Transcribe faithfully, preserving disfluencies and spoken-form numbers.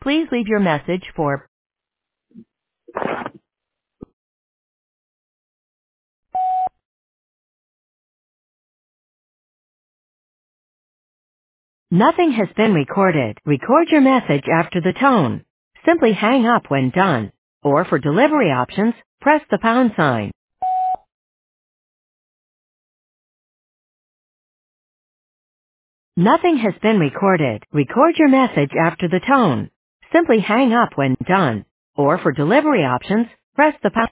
Please leave your message for Nothing has been recorded. Record your message after the tone. Simply hang up when done. Or for delivery options, press the pound sign. Nothing has been recorded. Record your message after the tone. Simply hang up when done. Or for delivery options, press the pound